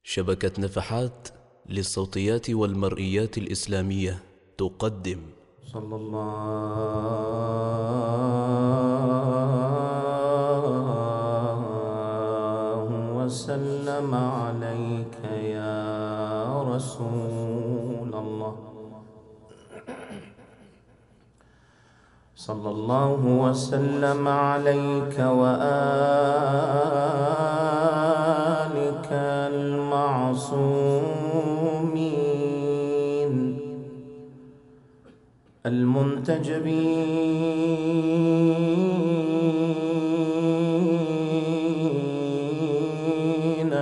شبكة نفحات للصوتيات والمرئيات الإسلامية تقدم صلى الله وسلم عليك يا رسول الله. صلى الله وسلم عليك وآلك المعصومين المنتجبين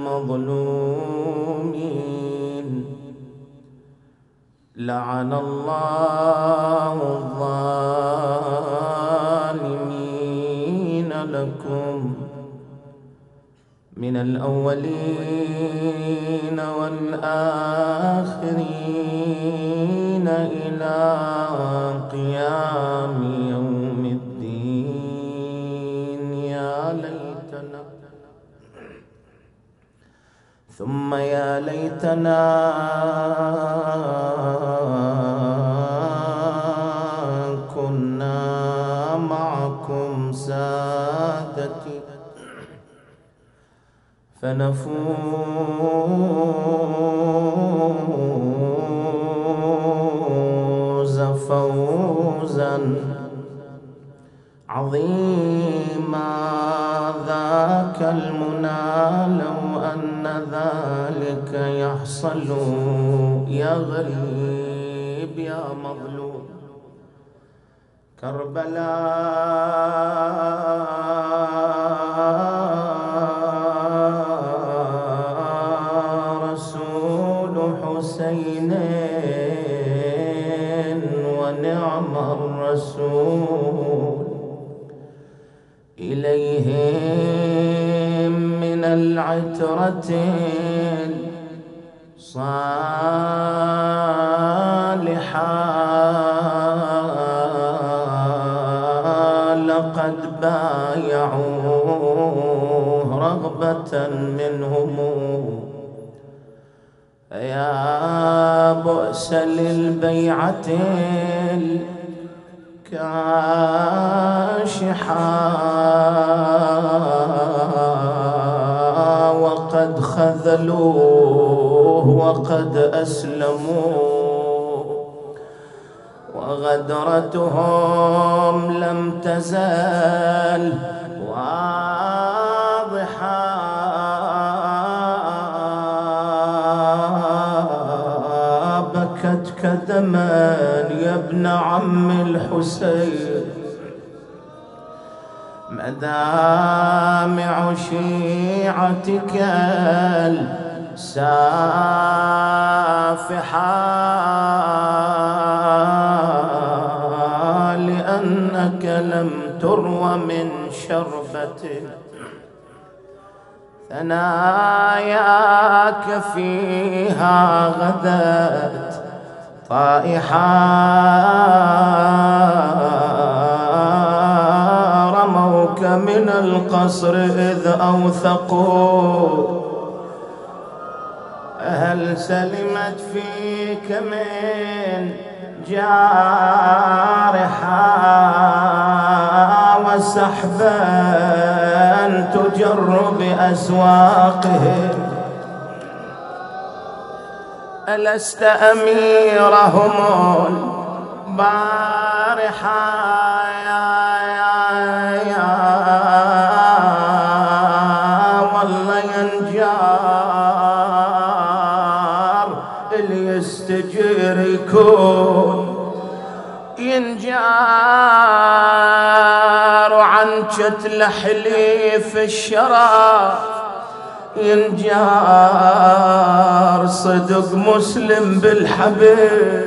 المظلومين. لعن الله الظالمين لكم من الأولين والآخرين إلى قيام يوم الدين. يا ليتنا ثم يا ليتنا كنا معكم سادتي فنفوز فوزا عظيما. ذاك المنى لو أن ذلك يحصل يا غريب يا مظلوم. كربلاء رسول حسينين ونعم الرسول. إليهم من العترة الصالحة لقد بايعوه رغبة منهم. يا بؤس للبيعة الكاشحة وقد خذلوه وقد أسلموا. وغدرتهم لم تزال واضحة بكتك دما يا ابن عم الحسين. مدامع شيعتك السافحة لأنك لم تروى من شربة ثناياك فيها غدت طائحة. رموك من القصر إذ أوثقوا. هل سلمت فيك من جارحة وسحبا تجر بأسواقهم. ألست أميرهم البارحة يا والله ينجار اللي يستجير يكون ينجار عن شتل حليف الشرى. ينجار صدق مسلم بالحبيب.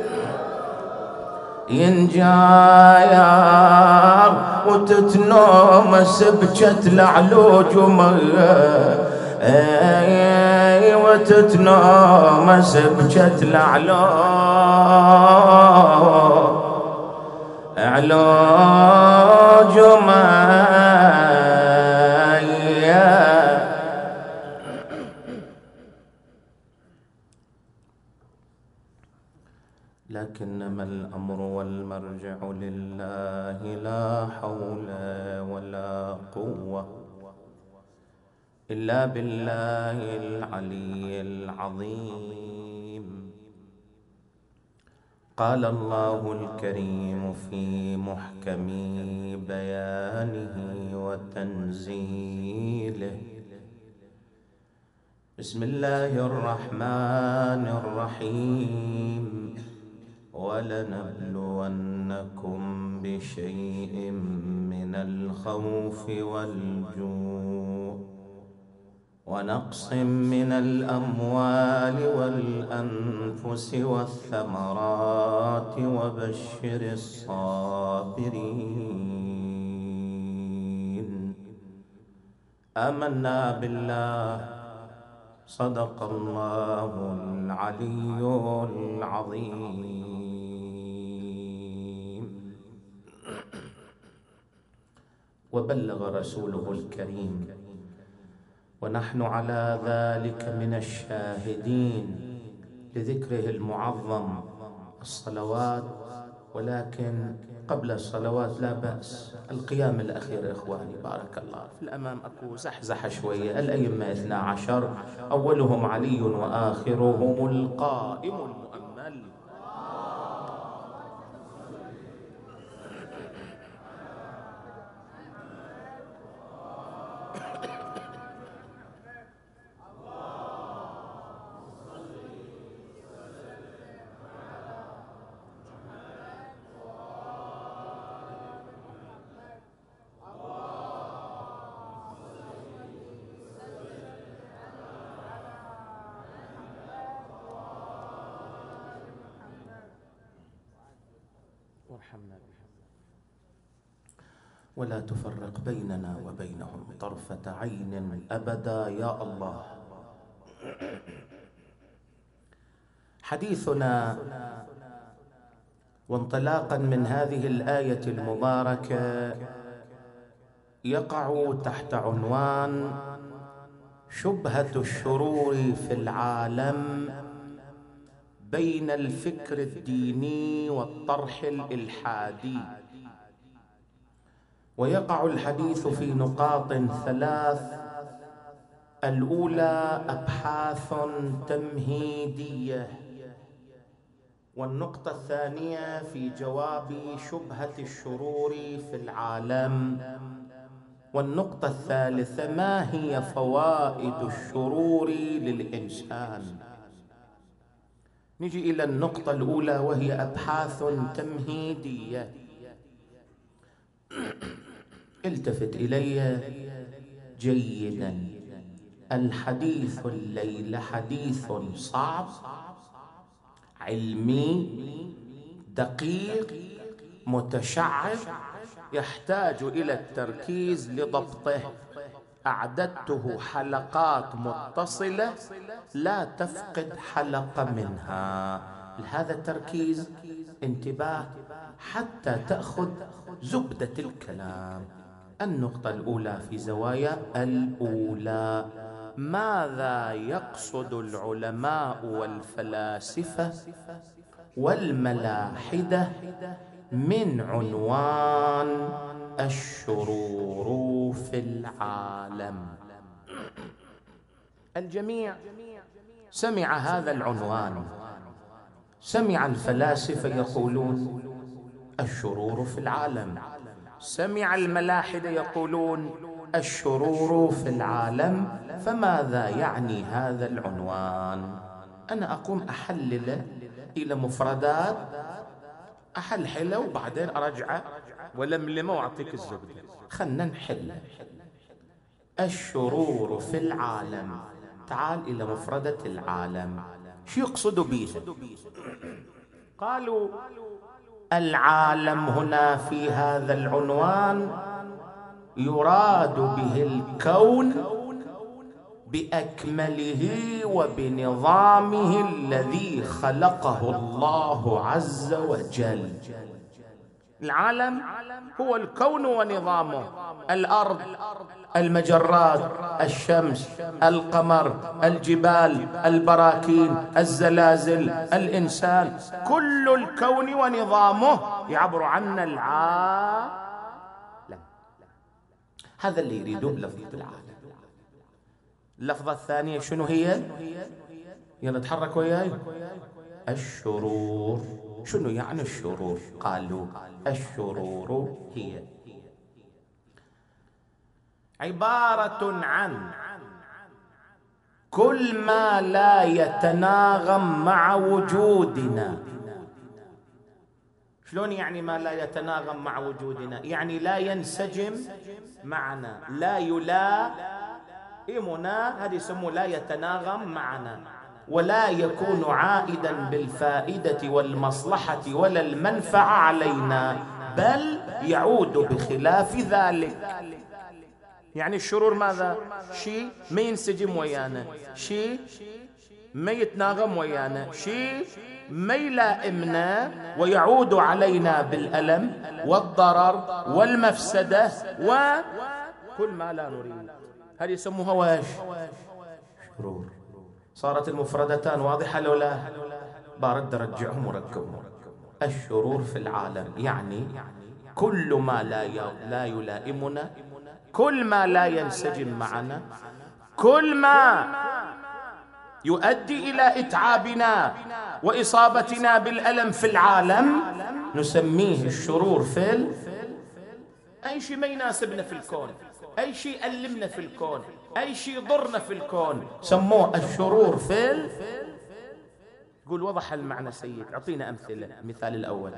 ينجار وتتنومس بشتل علوج وتتنومس بشتل علوج لكنما الأمر والمرجع لله، لا حول ولا قوة إلا بالله العلي العظيم. قال الله الكريم في محكم بيانه وتنزيله: بسم الله الرحمن الرحيم. ولنبلونكم بشيء من الخوف والجوع ونقص من الأموال والأنفس والثمرات وبشر الصابرين. آمنا بالله، صدق الله العلي العظيم. وبلغ رسوله الكريم، ونحن على ذلك من الشاهدين لذكره المعظم الصلوات. ولكن قبل الصلوات لا بأس القيام الأخير إخواني، بارك الله في الأمام أكو زحزح شوية. الأئمة 12 أولهم علي وآخرهم القائم المؤمل. ولا تفرق بيننا وبينهم طرفة عين أبدا يا الله. حديثنا وانطلاقا من هذه الآية المباركة يقع تحت عنوان شبهة الشرور في العالم بين الفكر الديني والطرح الإلحادي. ويقع الحديث في نقاط 3: الأولى أبحاث تمهيدية، والنقطة الثانية في جواب شبهة الشرور في العالم، والنقطة الثالثة ما هي فوائد الشرور للإنسان. نجي إلى النقطة الأولى وهي أبحاث تمهيدية. التفت إلي جيدا، الحديث الليلة حديث صعب، علمي، دقيق، متشعب، يحتاج إلى التركيز لضبطه. أعددته حلقات متصلة لا تفقد حلقة منها. لهذا التركيز انتباه حتى تأخذ زبدة الكلام. النقطة الأولى في زوايا الأولى: ماذا يقصد العلماء والفلاسفة والملاحدة من عنوان الشرور في العالم؟ الجميع سمع هذا العنوان. سمع الفلاسفة يقولون الشرور في العالم، سمع الملاحدة يقولون الشرور في العالم. فماذا يعني هذا العنوان؟ أنا أقوم أحلل إلى مفردات، أحلحله وبعدين أرجع ولملمه وأعطيك الزبدة. خلنا نحل. الشرور في العالم، تعال إلى مفردة العالم، شو يقصدوا بيها؟ قالوا العالم هنا في هذا العنوان يراد به الكون بأكمله وبنظامه الذي خلقه الله عز وجل. العالم هو الكون ونظامه. الأرض، المجرات، الشمس، القمر، الجبال، البراكين، الزلازل، الإنسان، كل الكون ونظامه يعبر عنا العالم. هذا اللي يريدوه بلفظة العالم. اللفظة الثانية شنو هي؟ يلا نتحرك وياي. الشرور. شنو يعني الشرور؟ قالوا الشرور هي عبارة عن كل ما لا يتناغم مع وجودنا. شلون يعني ما لا يتناغم مع وجودنا؟ يعني لا ينسجم معنا، لا يلائمنا، هذه يسموه لا يتناغم معنا، ولا يكون عائدا بالفائدة والمصلحة ولا المنفعة علينا، بل يعود بخلاف ذلك. يعني الشرور ماذا؟ شيء ما ينسجم ويانا، شيء ما يتناغم ويانا، شيء ما يلائمنا، ويعود علينا بالألم والضرر والمفسدة وكل ما لا نريد. هذه يسموها واش؟ شرور. صارت المفردتان واضحة لو لا؟ بارد رجعهم وركبهم. الشرور في العالم يعني كل ما لا يلائمنا، كل ما لا ينسجم معنا، كل ما يؤدي إلى إتعابنا وإصابتنا بالألم في العالم نسميه الشرور في أي شيء ما يناسبنا في الكون، أي شيء يألمنا في الكون، أي شيء يضرنا في الكون، سموه الشرور في قول وضح المعنى سيد. أعطينا أمثلة. المثال الأول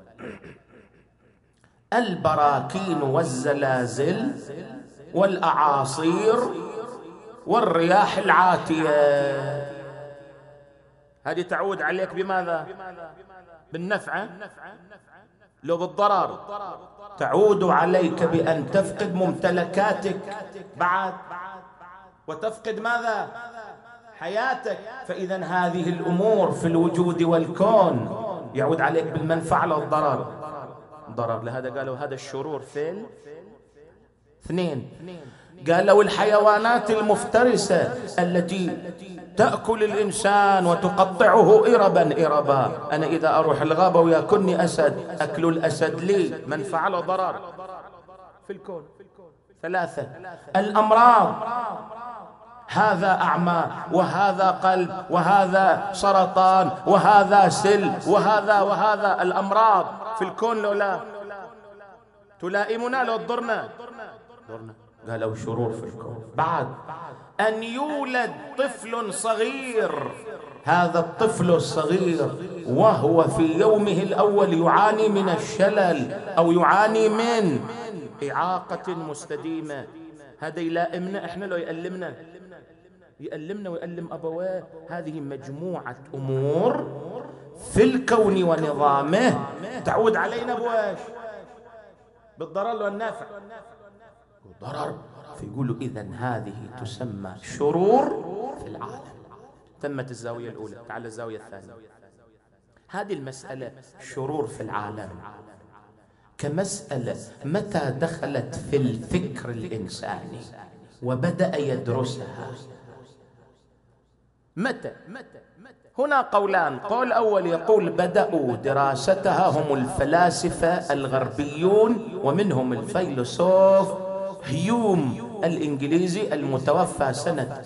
البراكين والزلازل والأعاصير والرياح العاتية. هذه تعود عليك بماذا؟ بالنفع لو بالضرر. تعود عليك بأن تفقد ممتلكاتك بعد، وتفقد ماذا؟ حياتك. فإذا هذه الأمور في الوجود والكون يعود عليك بالمنفعة لا الضرر؟ ضرر. لهذا قالوا هذا الشرور في اثنين. قالوا الحيوانات المفترسة التي تأكل الإنسان وتقطعه إربا إربا. أنا إذا أروح الغابة ويأكلني أسد، أكل الأسد لي منفعة له ضرر في الكون. ثلاثة الأمراض، هذا أعمى وهذا قلب وهذا سرطان وهذا سل وهذا الأمراض في الكون لو لا تلائمنا لو تضرنا. قالوا شرور في الكون. بعد أن يولد طفل صغير، هذا الطفل الصغير وهو في يومه الأول يعاني من الشلل أو يعاني من إعاقة مستديمة، هذا يلائمنا إحنا لو يألمنا ويألم أبواه. هذه مجموعة أمور في الكون ونظامه تعود علينا بواش؟ بالضرر والنافع. ضرر. فيقولوا إذن هذه تسمى شرور في العالم. تمت الزاوية الأولى. تعال الزاوية الثانية. هذه المسألة شرور في العالم كمسألة متى دخلت في الفكر الإنساني وبدأ يدرسها؟ متى؟ هنا قولان. قول أول يقول بدأوا دراستها هم الفلاسفة الغربيون، ومنهم الفيلسوف هيوم الإنجليزي المتوفى سنة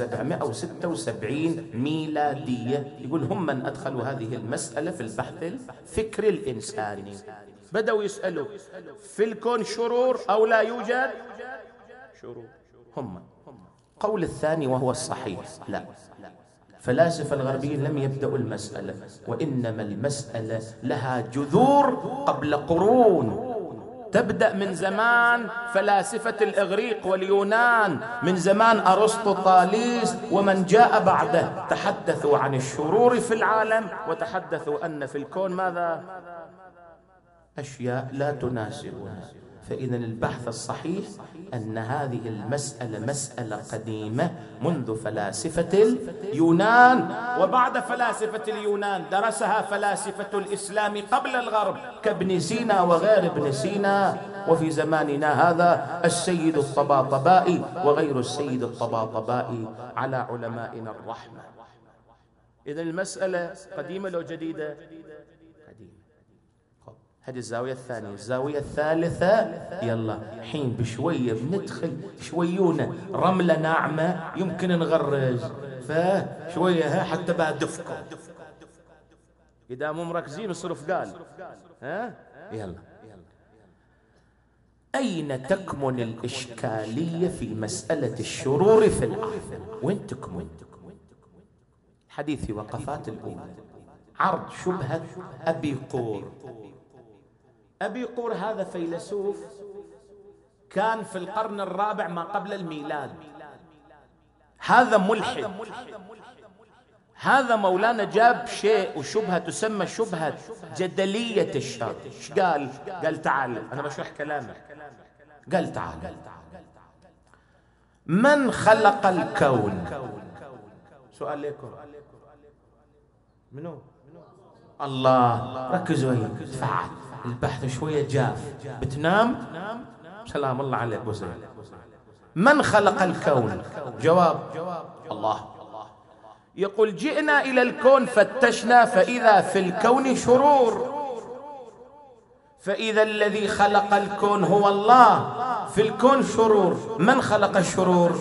1776 ميلادية. يقول هم من أدخلوا هذه المسألة في البحث الفكري الإنساني. بدأوا يسألوا في الكون شرور أو لا يوجد شرور؟ هم. قول الثاني وهو الصحيح لا، فلاسفة الغربيين لم يبدأوا المسألة، وإنما المسألة لها جذور قبل قرون، تبدأ من زمان فلاسفة الإغريق واليونان، من زمان أرسطو طاليس ومن جاء بعده. تحدثوا عن الشرور في العالم وتحدثوا أن في الكون ماذا؟ أشياء لا تناسبنا. فإذا البحث الصحيح أن هذه المسألة مسألة قديمة منذ فلاسفة اليونان، وبعد فلاسفة اليونان درسها فلاسفة الإسلام قبل الغرب كابن سينا وغير ابن سينا، وفي زماننا هذا السيد الطباطبائي وغير السيد الطباطبائي على علمائنا الرحمة. إذا المسألة قديمة لو جديدة؟ قديمة. هذه الزاوية الثانية. الزاوية الثالثة، يلا حين بشوية بندخل شويونة رملة ناعمة يمكن نغرز، فشوية حتى بعد دفكم، إذا مو مركزين الصرف قال يلا. أين تكمن الإشكالية في مسألة الشرور في الآخرة؟ وين تكمن؟ حديث في وقفات الأولى عرض شبهة أبي قور. أبي قور هذا فيلسوف كان في القرن الرابع ما قبل الميلاد، هذا ملحد. هذا مولانا جاب شيء وشبهة تسمى شبهة جدلية الشر. ايش قال؟ قال تعال، أنا بشرح كلامه. قال تعال، من خلق الكون؟ سؤال لكم، منو؟ الله. ركزوا هي، تفعل البحث شوية جاف، بتنام سلام الله عليك بوزيل. من خلق الكون؟ جواب الله. يقول جئنا إلى الكون فتشنا فإذا في الكون شرور، فإذا الذي خلق الكون هو الله، في الكون شرور. من خلق الشرور؟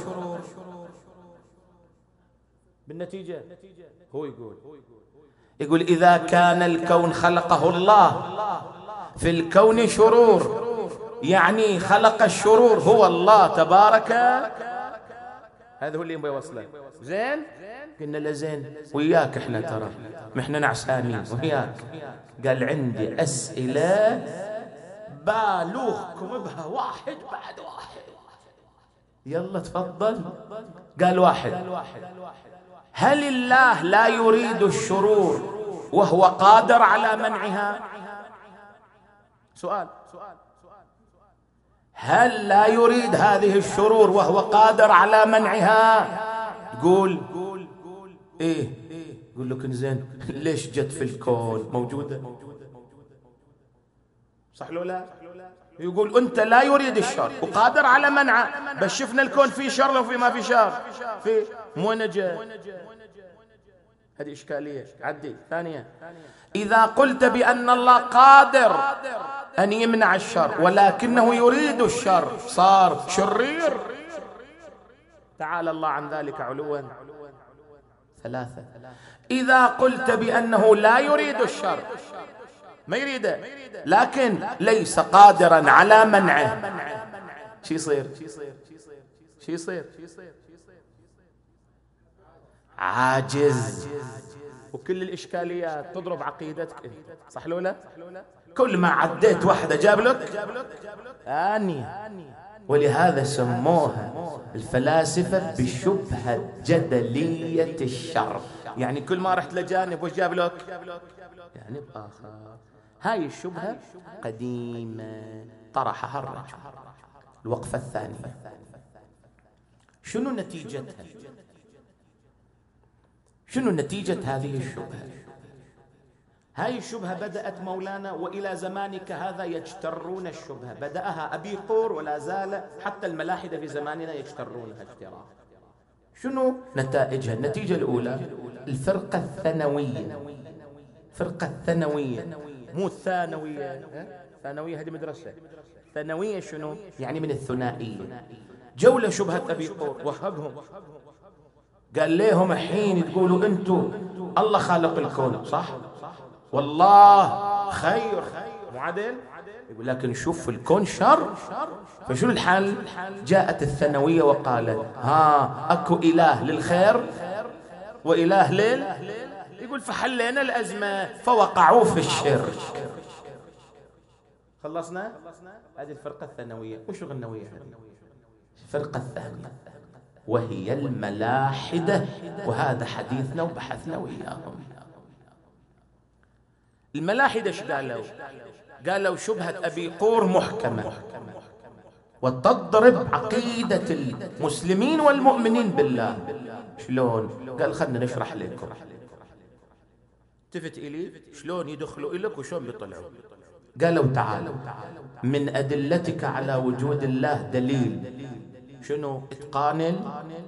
بالنتيجة هو يقول إذا كان الكون خلقه الله، في الكون شرور، يعني خلق الشرور هو الله تبارك. هذا هو اللي يبغى يوصله. زين؟ قلنا له زين وياك، احنا ترى احنا نعسانين وياك. قال عندي أسئلة بالوخكم بها واحد بعد واحد. يلا تفضل. قال واحد، هل الله لا يريد الشرور وهو قادر على منعها؟ سؤال، هل لا يريد هذه الشرور وهو قادر على منعها؟ تقول ايه؟ يقول لك زين ليش جت في الكون موجودة؟ صح لو لا؟ يقول انت لا يريد الشر وقادر على منعه، بس شفنا الكون فيه شر لو في ما في شر، في مو نجا. هذه إشكالية. عدي ثانية، إذا قلت بأن الله قادر أن يمنع الشر ولكنه يريد الشر صار شرير، تعالى الله عن ذلك علوا. ثلاثة، إذا قلت بأنه لا يريد الشر، ما يريده لكن ليس قادرا على منعه، شو يصير؟ شو يصير؟ عاجز. وكل الإشكاليات تضرب عقيدتك انت، صح لو لا؟ كل ما عديت واحدة جاب لك آنية. ولهذا سموها الفلاسفة بشبهة جدلية الشر، يعني كل ما رحت لجانب وش جاب لك؟ جانب آخر. هاي الشبهة قديمة طرحها الرجل. الوقفة الثانية، شنو نتيجتها؟ شنو نتيجة هذه الشبهة؟ هاي الشبهة بدأت مولانا وإلى زمانك هذا يجترون الشبهة، بدأها أبي قور ولا زال حتى الملاحدة في زماننا يجترونها اجتراء. شنو نتائجها؟ النتيجة الأولى الفرقة الثانوية. فرقة الثانوية مو الثانوية، ثانوية هذه مدرسة. ثانوية شنو؟ يعني من الثنائية. جولة شبهة أبي قور وهبهم، قال لهم الحين تقولوا أنتم الله خالق الكون صح؟ والله خير مو عدل؟ يقول لكن شوف الكون شر، فشو الحل؟ جاءت الثانوية وقالت أكو إله للخير وإله يقول فحلينا الأزمة فوقعوا في الشرك. خلصنا؟ هذه الفرقة الثانوية. وش الغنوية هذه؟ الفرقة الثانية وهي الملاحدة، وهذا حديثنا وبحثنا وياهم. الملاحدة ايش قالوا؟ قالوا شبهة أبي قور محكمة، وتضرب عقيدة المسلمين والمؤمنين بالله. شلون؟ قال خلنا نشرح لكم. التفت إلي شلون يدخلوا إلك وشلون بيطلعوا. قالوا تعالوا من أدلتك على وجود الله دليل شنو؟ إتقان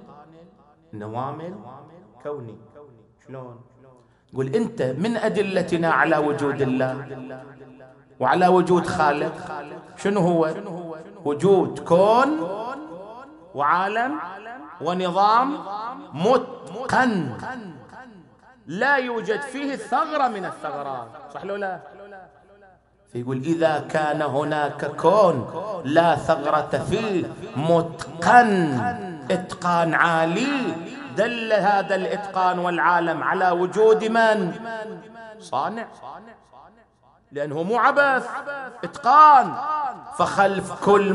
النوامل كوني. شلون؟ قل أنت من أدلتنا على وجود الله وعلى وجود خالق شنو هو؟ وجود كون وعالم ونظام متقن لا يوجد فيه ثغرة من الثغرات. صح لو لا؟ فيقول إذا كان هناك كون لا ثغرة فيه متقن إتقان عالي، دل هذا الإتقان والعالم على وجود من؟ صانع، لأنه مو عبث، إتقان. فخلف كل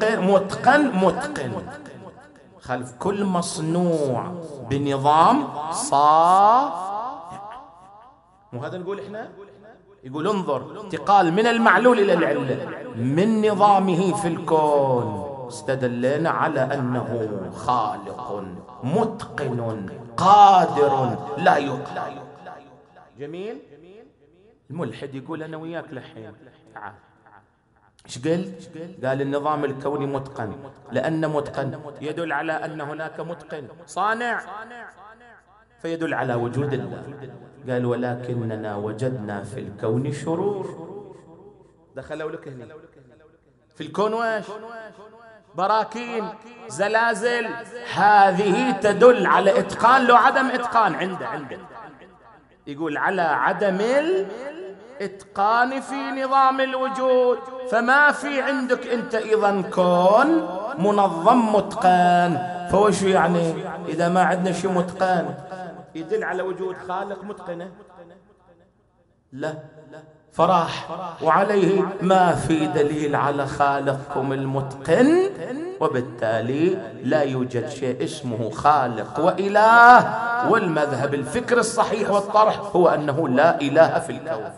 متقن خلف كل مصنوع بنظام صانع. مو هذا نقول إحنا؟ يقول انظر انتقال من المعلول إلى العلة من نظامه في الكون، استدلنا على أنه خالق متقن قادر لا يقهر. جميل. الملحد يقول أنا وياك لحين تعال. ايش قلت؟ قال النظام الكوني متقن، لأن متقن يدل على أن هناك متقن صانع فيدل على وجود الله. قال ولكننا وجدنا في الكون شرور. دخلوا لك هنا في الكون واش؟ براكين، زلازل. هذه تدل على إتقان لو عدم إتقان عنده. يقول على عدم الإتقان في نظام الوجود. فما في عندك أنت إذن كون منظم متقن. فوش يعني إذا ما عندنا شيء متقن يدل على وجود خالق متقنه؟ لا. فراح وعليه ما في دليل على خالقكم المتقن، وبالتالي لا يوجد شيء اسمه خالق وإله. والمذهب الفكر الصحيح والطرح هو أنه لا إله في الكون.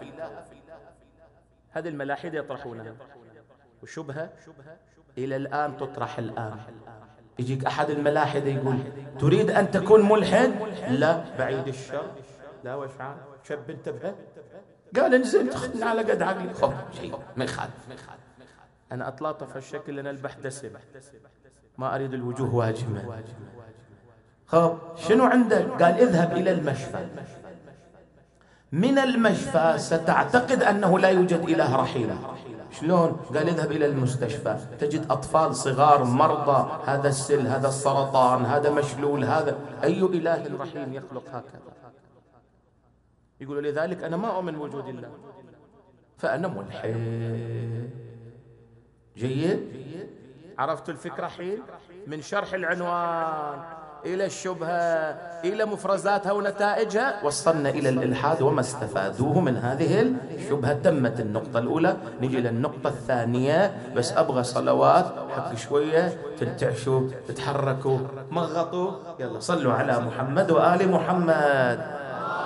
هذه الملاحدة يطرحونها، وشبهة إلى الآن تطرح الآن. يجيك أحد الملاحدة يقول تريد أن تكون ملحد؟ لا، بعيد الشر. لا وش عاد شب انتبه. قال انزل خذنا على قد عقلي. خب شيء ما يخالف. أنا أتلاطف هالشكل لأن البحث دسم، ما أريد الوجوه واجمة. خب شنو عندك؟ قال اذهب إلى المشفى. من المشفى ستعتقد أنه لا يوجد إله رحيم. شلون؟ قال اذهب إلى المستشفى تجد أطفال صغار مرضى، هذا السل، هذا السرطان، هذا مشلول، هذا. أي إله رحيم يخلق هكذا؟ يقول لذلك أنا ما أؤمن بوجود الله فأنا ملحد. جيد؟ عرفت الفكرة حين؟ من شرح العنوان إلى الشبهة إلى مفرزاتها ونتائجها وصلنا إلى الإلحاد وما استفادوه من هذه الشبهة. تمت النقطة الأولى، نجي للنقطة الثانية. بس أبغى صلوات حق شوية تنتعشوا تتحركوا مغطوا. يلا صلوا على محمد وآل محمد.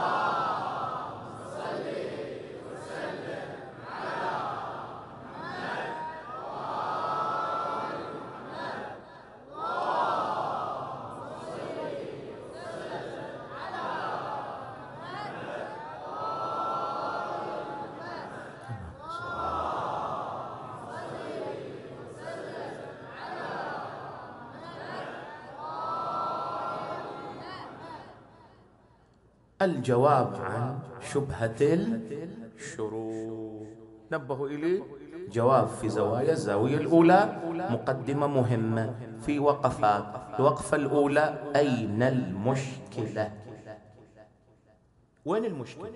الجواب عن شبهة الشرور نبهوا إليه. جواب في زوايا. الزاوية الأولى مقدمة مهمة في وقفات. الوقفة الأولى أين المشكلة؟ وين المشكلة؟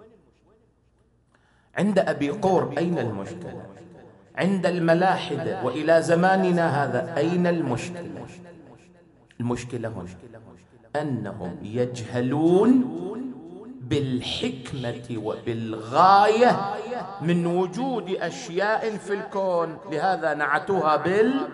عند أبي قور أين المشكلة؟ عند الملاحدة وإلى زماننا هذا أين المشكلة؟ المشكلة هنا أنهم يجهلون بالحكمة وبالغاية من وجود أشياء في الكون، لهذا نعتوها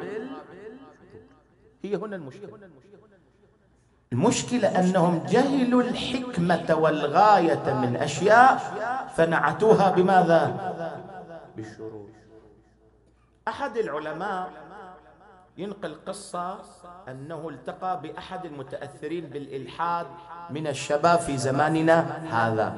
هي هنا المشكلة. المشكلة أنهم جهلوا الحكمة والغاية من أشياء فنعتوها بماذا؟ بالشرور. أحد العلماء ينقل قصة أنه التقى بأحد المتأثرين بالإلحاد من الشباب في زماننا هذا.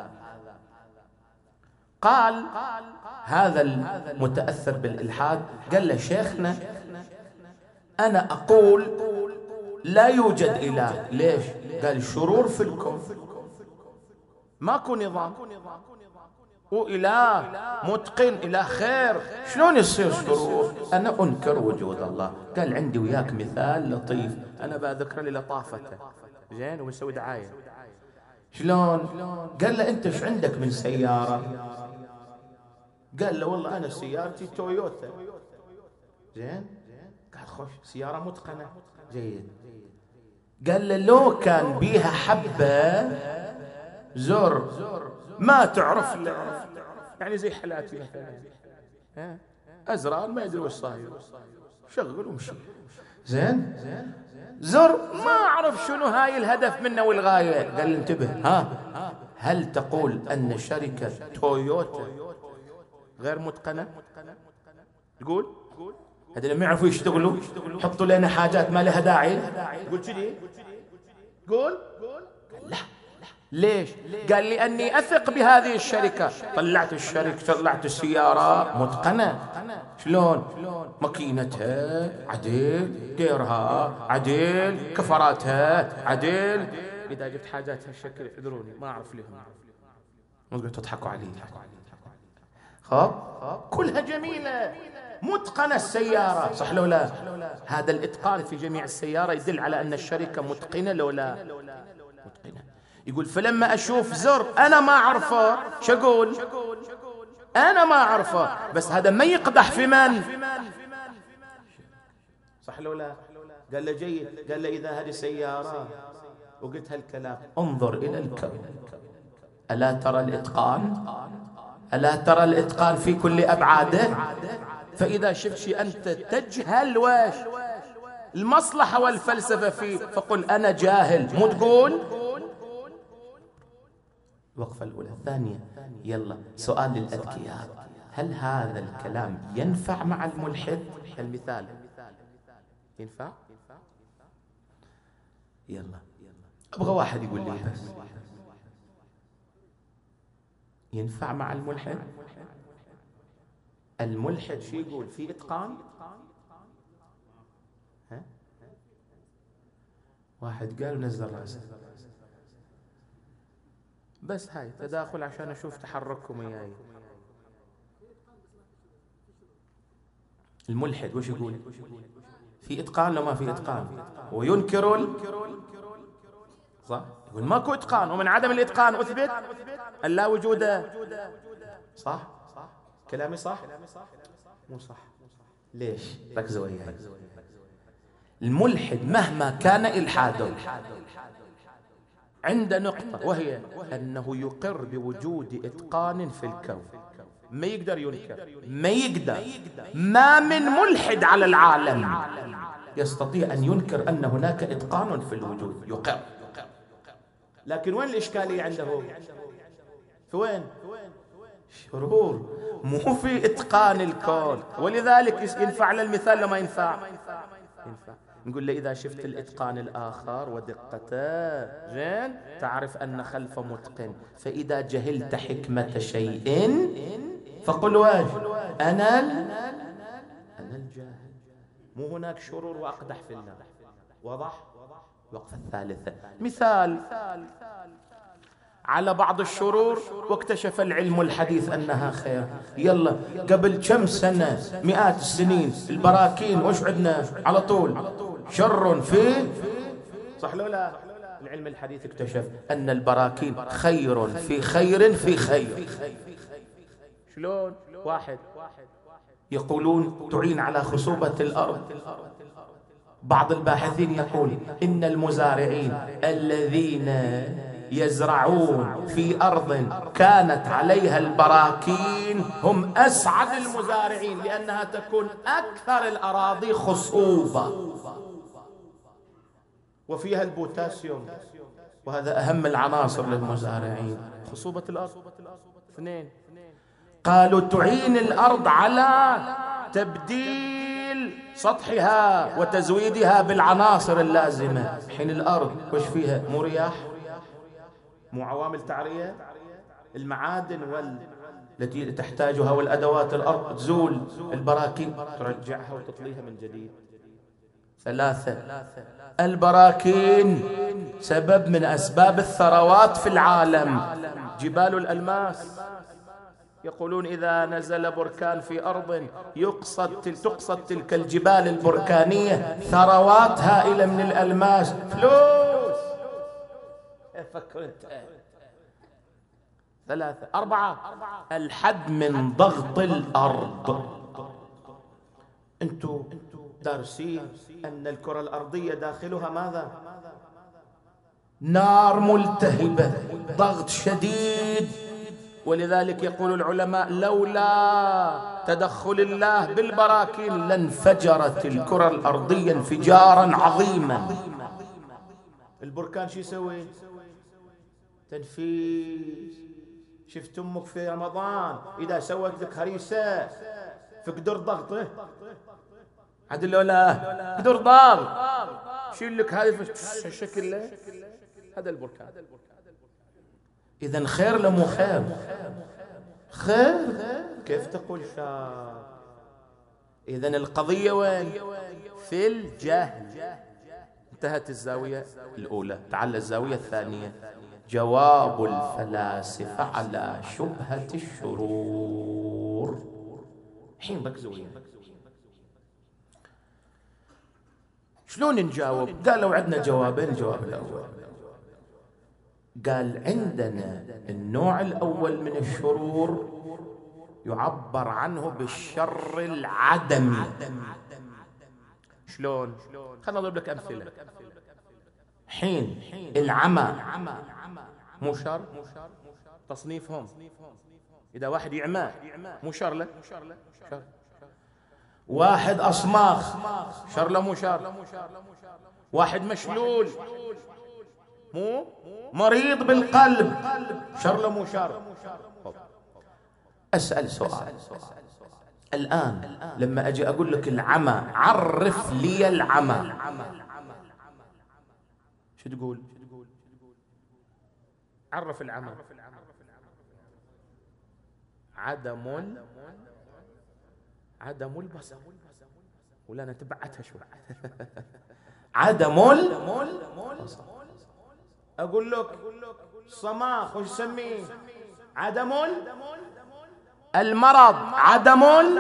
قال هذا المتأثر بالإلحاد قال له شيخنا أنا أقول لا يوجد إله. ليش؟ قال شرور في الكون، ماكو نظام، وإله متقن إله خير، شلون يصير شرور؟ أنا أنكر وجود الله. قال عندي وياك مثال لطيف أنا بذكر لي لطافته زين ونسوي دعاية. شلون؟ قال له أنت ايش عندك من سيارة؟ قال له والله أنا سيارتي تويوتا. زين؟ قال خوش سيارة متقنة جيد. قال له لو كان بيها حبة زر ما تعرف يعني زي حالاتي مثلا أزرار ما يدري وش صاير، شغل ومشي. زين زر ما أعرف شنو هاي الهدف منه والغاية. قال له انتبه، هل تقول أن شركة تويوتا غير متقنة؟ تقول هذول ما يعرفوا يشتغلوا يحطوا لنا حاجات ما لها داعي. قول كذي، قول لا. ليش؟ قال لأني أثق بهذه الشركة. طلعت الشركة، طلعت السيارة متقنة. شلون؟ ماكينتها عديل، غيرها عديل، كفراتها عديل. إذا جبت حاجات هالشكل اعذروني ما أعرف لهم، ممكن تضحكوا علي. خب كلها جميلة متقنة السيارة، صح لو لا؟ هذا الإتقان في جميع السيارة يدل على أن الشركة متقنة لو لا؟ متقنة. يقول فلما أشوف زر أنا ما أعرفه، شو أقول؟ أنا ما أعرفه، بس هذا ما يقدح في من؟ صح لو لا؟ قال له جيد. قال له إذا هذه سيارة وقلت هالكلام انظر إلى الكون، ألا ترى الإتقان؟ ألا ترى الإتقان في كل أبعاده؟ فإذا شفت شيء أنت تجهل واش المصلحة والفلسفة فيه فقل أنا جاهل، مو تقول. الوقفة الأولى. الثانية يلا سؤال للأذكياء، هل هذا الكلام ينفع مع الملحد؟ المثال ينفع؟ يلا أبغى واحد يقول لي بس ينفع مع الملحد؟ الملحد شو يقول؟ في إتقان؟ ها؟ واحد قال ونزل راسه. بس هاي تداخل عشان أشوف تحرككم وياي. الملحد وش يقول؟ في إتقان لو ما في إتقان؟ وينكر صح؟ يقول ماكو إتقان، ومن عدم الإتقان أثبت اللا وجود. صح؟ كلامي صح؟ مو صح. ليش؟ ركزوا وياي. الملحد مهما كان إلحاده عند نقطة، وهي أنه يقر بوجود إتقان في الكون، ما يقدر ينكر، ما يقدر. ما من ملحد على العالم يستطيع أن ينكر أن هناك إتقان في الوجود، يقر. لكن وين الإشكالية عنده؟ في وين؟ شرور، مو في إتقان الكون. ولذلك ينفع للمثال لما ينفع؟ ينفع. نقول له إذا شفت الإتقان الآخر ودقته زين تعرف أن خلفه متقن. فإذا جهلت حكمة شيء فقل واش أنا الجاهل، مو هناك شرور وأقدح في الله. واضح؟ الوقفة الثالثة مثال على بعض الشرور واكتشف العلم الحديث أنها خير. يلا قبل كم سنة مئات السنين البراكين وش عندنا على طول؟ شر في، صح لو لا؟ العلم الحديث اكتشف أن البراكين خير في خير في خير. شلون؟ واحد يقولون تعين على خصوبة الأرض. بعض الباحثين يقول إن المزارعين الذين يزرعون في أرض كانت عليها البراكين هم أسعد المزارعين، لأنها تكون أكثر الأراضي خصوبة وفيها البوتاسيوم، وهذا أهم العناصر للمزارعين. خصوبة الأرض. اثنين قالوا تعين الأرض على تبديل سطحها وتزويدها بالعناصر اللازمة. حين الأرض وش فيها؟ مو رياح، مو عوامل تعرية، المعادن التي تحتاجها والأدوات الأرض تزول، البراكين ترجعها وتطليها من جديد. 3 البراكين سبب من أسباب الثروات في العالم. جبال الألماس، يقولون إذا نزل بركان في أرض تقصد تلك الجبال البركانية ثروات هائلة من الألماس، فلوس. فكر أنت. 3 4 الحد من ضغط الأرض. أنتم دارسين أن الكرة الأرضية داخلها ماذا؟ نار ملتهبة، ضغط شديد. ولذلك يقول العلماء لولا تدخل الله بالبراكين لانفجرت الكرة الأرضية انفجارا عظيما. البركان شو يسوي؟ تنفيذ. شفت أمك في رمضان إذا سوت لك هريسة في قدر ضغطه عدل ولا قدر ضغط شيل لك هذا الشكل، هذا البركان. إذن خير لمو خير؟ خير. كيف تقول شر؟ إذن القضية وين؟ في الجهل. انتهت الزاوية الأولى، تعال الزاوية الثانية. جواب الفلاسفة على شبهة الشرور. حين ركزوا وياي، شلون نجاوب؟ قالوا عندنا جوابين. الجواب الأول قال عندنا النوع الأول من الشرور يعبر عنه بالشر العدمي. شلون؟ خلنا نضرب لك أمثلة. حين العمى مو شر؟ تصنيفهم إذا واحد يعمى مو شر له؟ شر. واحد أصماخ شر له مو شر؟ واحد مشلول مو مريض بالقلب شر له مو شر؟ أسأل سؤال الآن لما أجي أقول لك العمى، عرف لي العمى، شو تقول؟ عرف العمى. عدم البصر. ولا أنا تبعتها شوي. عدم البصر. أقول لك صماخ وش يسميه؟ عدم المرض، عدم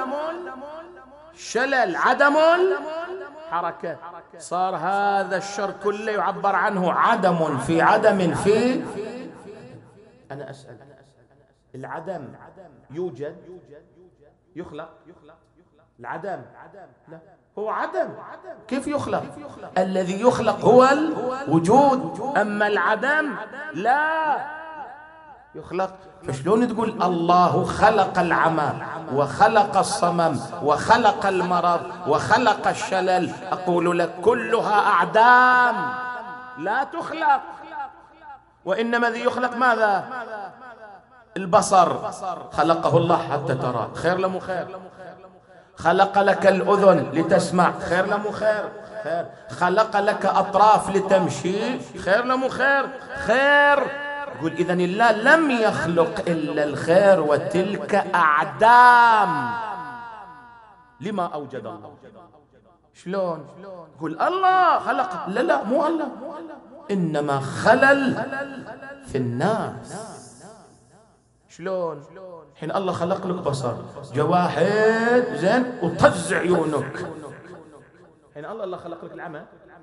الشلل، عدم الحركة. صار هذا الشر كله يعبر عنه عدم في عدم في. أنا أسأل، العدم يوجد يخلق؟ العدم لا، هو عدم. كيف يخلق؟ الذي يخلق هو الوجود، أما العدم لا يخلق. فشلون تقول الله خلق العمى وخلق الصمم وخلق المرض وخلق الشلل؟ أقول لك كلها أعدام لا تخلق، وإنما الذي يخلق ماذا؟ البصر، خلقه الله حتى ترى، خير لمو خير؟ خلق لك الأذن لتسمع، خير لمو خير؟ خير. خلق لك أطراف لتمشي، خير لمو خير؟ خير. يقول إذن الله لم يخلق إلا الخير وتلك أعدام. لما أوجد الله؟ شلون؟ يقول الله خلق، لا مو الله، إنما خلل في الناس. شلون؟ حين الله خلق لك بصر جواحد زين وطز عيونك، حين الله خلق لك العمى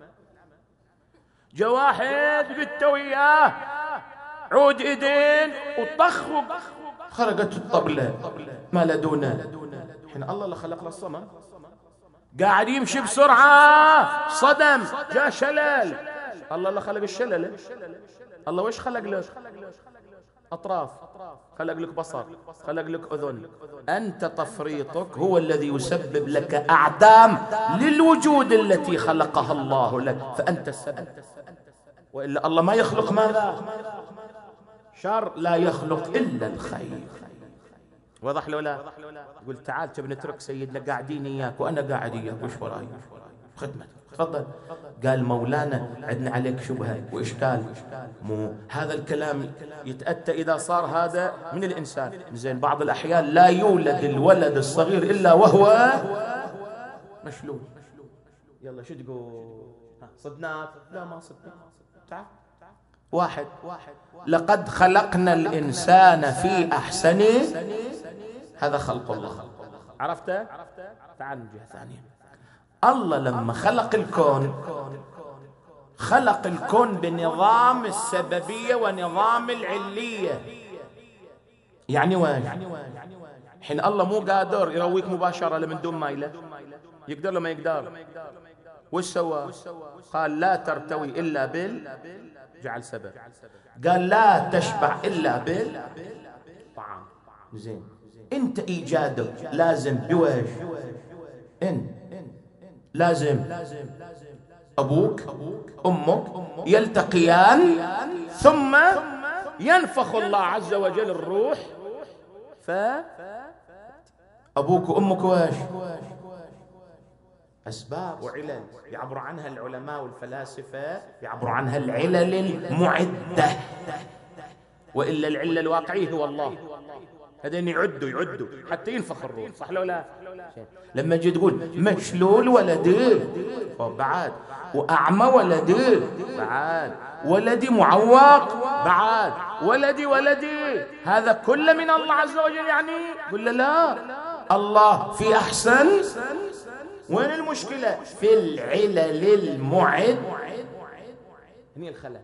جواحد قلت وياه عود ايدين وطخ خرجت الطبلة ما لدونه. حين الله خلق له الصمم قاعد يمشي بسرعة صدم جاء شلل، الله خلق الشلل. الله وش خلق له؟ أطراف، خلق لك بصر، خلق لك أذن. أنت تفريطك هو الذي يسبب لك أعدام للوجود التي خلقها الله لك، فأنت السبب. وإلا الله ما يخلق ماذا؟ شر، لا يخلق إلا الخير. واضح لو لا؟ يقول تعال تبي نترك سيدنا قاعدين إياك وأنا قاعد إياك، وش وراي خدمة. تفضل. قال مولانا عندنا عليك شبهة وإشكال، مو هذا الكلام يتأتى إذا صار هذا من الإنسان. زين بعض الأحيان لا يولد الولد الصغير إلا وهو مشلول. يلا شو تقول؟ صدناك؟ لا ما صدناك. تعال. واحد لقد خلقنا الإنسان في أحسن، هذا خلق الله، عرفته؟ تعال من جهة ثانية. الله لما خلق الكون خلق الكون بنظام السببية ونظام العلية. يعني وين؟ حين الله مو قادر يرويك مباشرة لمن دون مايلة، يقدر لما يقدر. وش سوى؟ قال لا ترتوي إلا جعل سبب. قال لا تشبع إلا بالطعام. زين انت ايجادك لازم بوجه لازم ابوك امك يلتقيان ثم ينفخ الله عز وجل الروح، ابوك وامك واش اسباب وعلل يعبر عنها العلماء والفلاسفه، يعبر عنها العلل المعده، والا العله الواقعيه هو الله. هذين يعدوا حتى ينفخ الروح، صح لو لا؟ لما تجي تقول مشلول ولدي بعد، واعمى ولدي بعد، ولدي معوق بعد، ولدي هذا كله من الله عز وجل، يعني ولا لا؟ الله في احسن. وين المشكله؟ في العلل المعد. هني الخلل.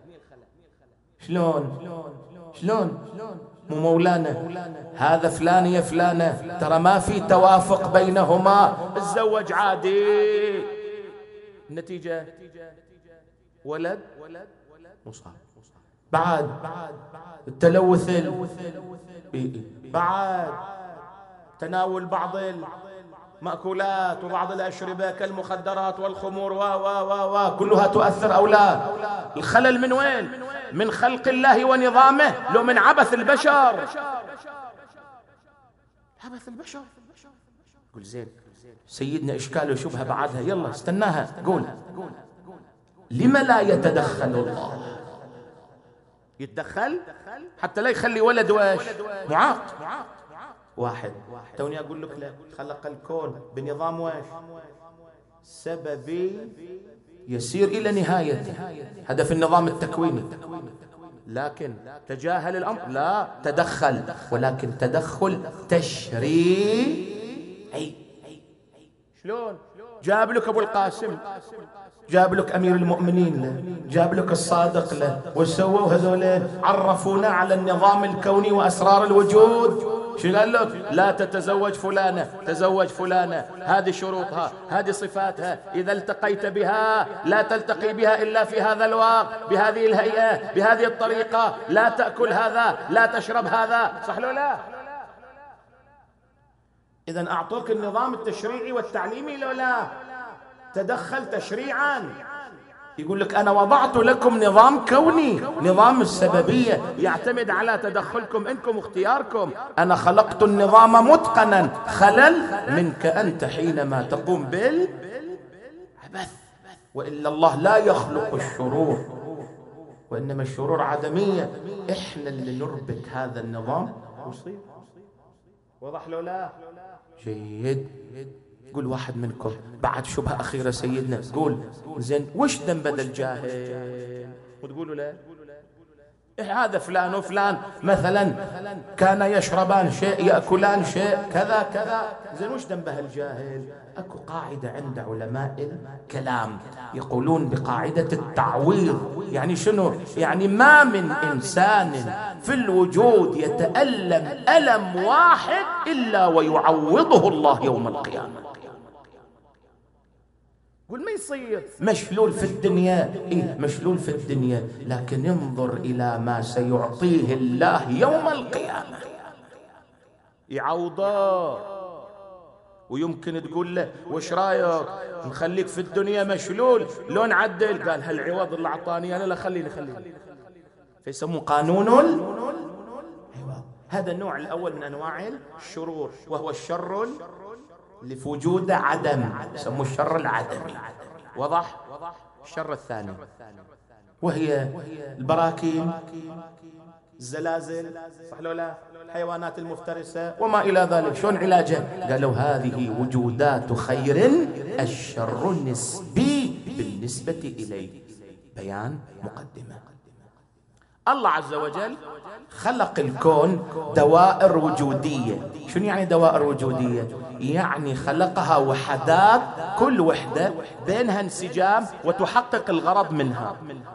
شلون مو مولانا هذا فلان يا فلانة ترى ما في توافق بينهما، تزوج عادي، النتيجة ولد مصاب. بعد التلوث، بعد تناول بعض المأكولات وبعض الأشربة كالمخدرات والخمور كلها تؤثر أو لا؟ الخلل من وين؟ من خلق الله ونظامه، لو من عبث البشر. عبث البشر. قل زين سيدنا إشكال وشبهة بعدها، يلا استناها. قول لما لا يتدخل الله؟ يتدخل حتى لا يخلي ولد واش معاق. واحد توني أقول لك لا، خلق الكون بنظام واش سببي يسير إلى نهايته، هذا في النظام التكويني. لكن تجاهل الأمر؟ لا، تدخل، ولكن تدخل تشريعي. شلون؟ جاب لك أبو القاسم، جاب لك أمير المؤمنين له، جاب لك الصادق له، وسووا هذول عرفونا على النظام الكوني وأسرار الوجود. شو قال لك؟ لا تتزوج فلانة، تزوج فلانة، هذه شروطها، هذه صفاتها، إذا التقيت بها لا تلتقي بها إلا في هذا الوقت، بهذه الهيئة، بهذه الطريقة، لا تأكل هذا، لا تشرب هذا، صح لو لا؟ إذن أعطوك النظام التشريعي والتعليمي لو لا؟ تدخل تشريعا، يقول لك أنا وضعت لكم نظام كوني، نظام السببية يعتمد على تدخلكم إنكم واختياركم. أنا خلقت النظام متقنا، خلل منك أنت حينما تقوم بالعبث، وإلا الله لا يخلق الشرور، وإنما الشرور عدمية، إحنا اللي نربك هذا النظام وصير. وضح لو لا؟ جيد. قول واحد منكم بعد شبهة أخيرة سيدنا، قول زين وش ذنب الجاهل؟ وتقولوا لا هذا فلان وفلان مثلا كان يشربان شيء يأكلان شيء كذا كذا، زين وش ذنبه الجاهل؟ أكو قاعدة عند علماء الكلام يقولون بقاعدة التعويض. يعني شنو؟ يعني ما من إنسان في الوجود يتألم ألم واحد إلا ويعوضه الله يوم القيامة. قل ما يصير مشلول في الدنيا، إيه مشلول في الدنيا، لكن انظر إلى ما سيعطيه الله يوم القيامة، يعوضه. ويمكن تقول له وش رايك نخليك في الدنيا مشلول لو نعدل؟ قال هالعوض اللي أعطاني أنا لا خليني فيسموه قانون العوض. هذا النوع الأول من أنواع الشرور، وهو الشر اللي في وجوده عدم، يسموه الشر العدمي. وضح؟ الشر الثاني وهي البراكين، الزلازل، صح لو لا، الحيوانات المفترسة وما إلى ذلك. شلون علاجه؟ قالوا هذه وجودات خير، الشر النسبي بالنسبة إليه. بيان مقدمة. الله عز وجل خلق الكون دوائر وجودية. شنو يعني دوائر وجودية؟ يعني خلقها وحدات، كل وحدة بينها انسجام وتحقق الغرض منها.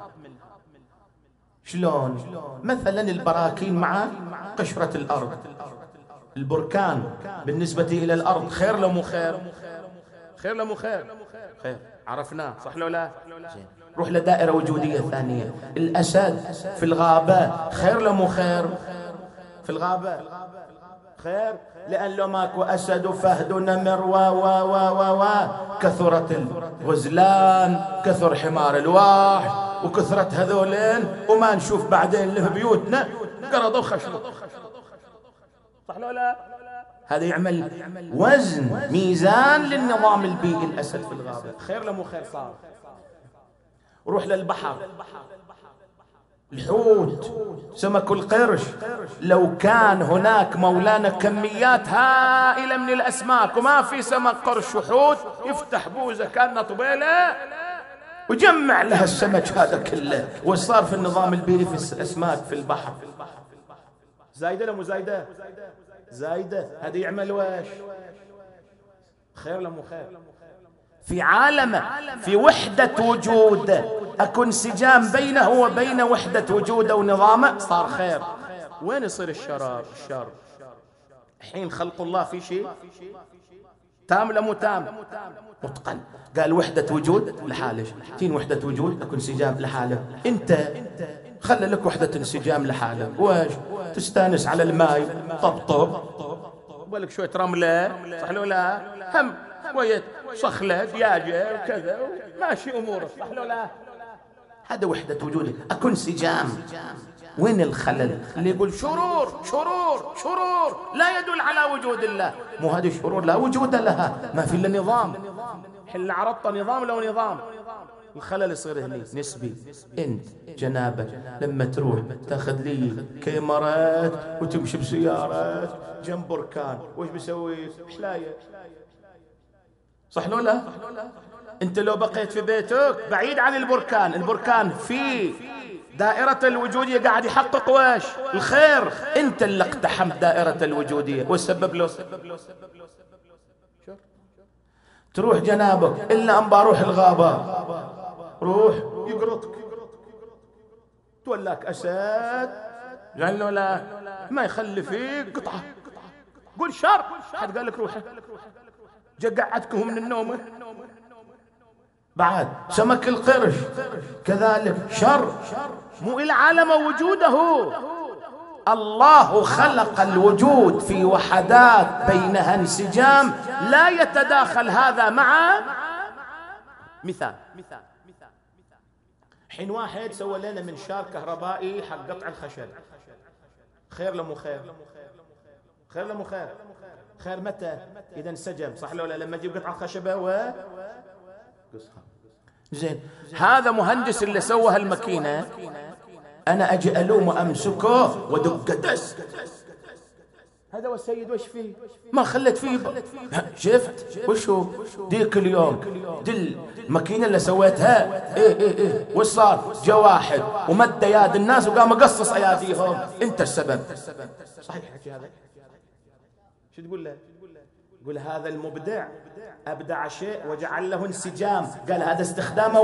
شلون؟ مثلا البراكين مع قشرة الأرض، البركان بالنسبة إلى الأرض خير لو مو خير؟ خير لو مو خير؟ خير، عرفناه، صح لو لا؟ زين. روح لدائرة وجودية ثانية، الأسد في الغابة خير لو مو خير؟ في الغابة خير، لأن لو ماكو أسد وفهد ونمر و كثرت الغزلان، كثر حمار الواح، وكثرت هذولين، وما نشوف بعدين له بيوتنا قرضوا خشبوا، صح لو لا؟ هذا يعمل وزن ميزان للنظام البيئي. الأسد في الغابة خير لو مو خير صار؟ روح للبحر، الحوت، سمك القرش، لو كان هناك مولانا كميات هائلة من الأسماك وما في سمك قرش وحوت، يفتح بوزة كأنه طبيلة وجمع لها السمك هذا كله. وصار في النظام البيئي في الأسماك في البحر زايدة لو مو زايدة؟ زايدة. هذا يعمل وش؟ خير لو مو خير؟ في عالمه، في وحدة وجوده، أكو انسجام بينه وبين وحدة وجوده ونظامه، صار خير. وين يصير الشر؟ حين خلق الله في شيء تام لا مو تام؟ متقن. قال وحدة وجود لحاله، تين وحدة وجود أكو انسجام لحاله. أنت خلي لك وحدة انسجام لحاله، واش تستانس على الماء، طبطب بالك شوية رملة، صح لو لا؟ هم شوية صخلة دياجة وكذا ماشي أمورك، صح لو لا؟ هذا وحدة وجود، أكو انسجام. وين الخلل؟ اللي يقول شرور شرور شرور لا يدل على وجود الله. مو هذه الشرور لا وجود لها، ما في إلا نظام. حل عرضت نظام لو نظام، الخلل يصير هني نسبي. انت جنابك لما تروح تاخذ لي كاميرات وتمشي بسيارات جنب بركان، وش بيسوي؟ حلايه، صح لو لا؟ انت لو بقيت في بيتك بعيد عن البركان، البركان في دائرة الوجودية قاعد يحقق وش؟ الخير. انت اللي اقتحمت دائرة الوجودية والسبب له. تروح جنابك إلا أن بروح الغابة، روح يقرطك، تولاك أسد، قال له لا ما يخلي فيك قطعة، قول شر، حد قال لك روح جقعتكم من النوم. بعد سمك القرش كذلك شر، مو العالم وجوده. الله خلق الوجود في وحدات بينها انسجام لا يتداخل هذا مع. مثال، حين واحد سوى لنا منشار كهربائي حق قطع الخشب، خير لو مو خير؟ خير لو مو خير؟ خير متى؟ إذا انسجم، صح لو لا؟ لما تجيب قطعة خشبة قصها. زين، هذا مهندس اللي سوى هالماكينة، أنا أجي ألوم وأمسكه ودق دس، هذا والسيد وش فيه؟ ما خلت فيه شفت وشو ديك اليوم دي الماكينة اللي سويتها إيه وش صار؟ جا واحد ومد يد الناس وقام قصص أياديهم، أنت السبب. صحيح حكي هذا؟ شو تقول له؟ يقول هذا المبدع أبدع شيء وجعل له انسجام، قال هذا استخدامه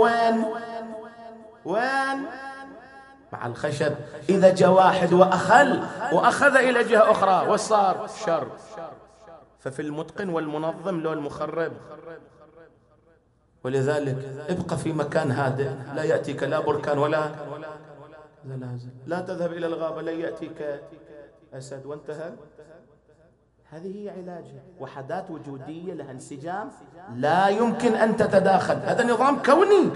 وين؟ مع الخشب. إذا جاء واحد وأخذ إلى جهة أخرى وصار شر. ففي المتقن والمنظم لو المخرب. ولذلك ابقى في مكان هادئ، لا يأتيك لا بركان ولا زلازل، لا تذهب إلى الغابة لا يأتيك أسد، وانتهى. هذه هي علاجها، وحدات وجودية لها انسجام لا يمكن أن تتداخل، هذا نظام كوني.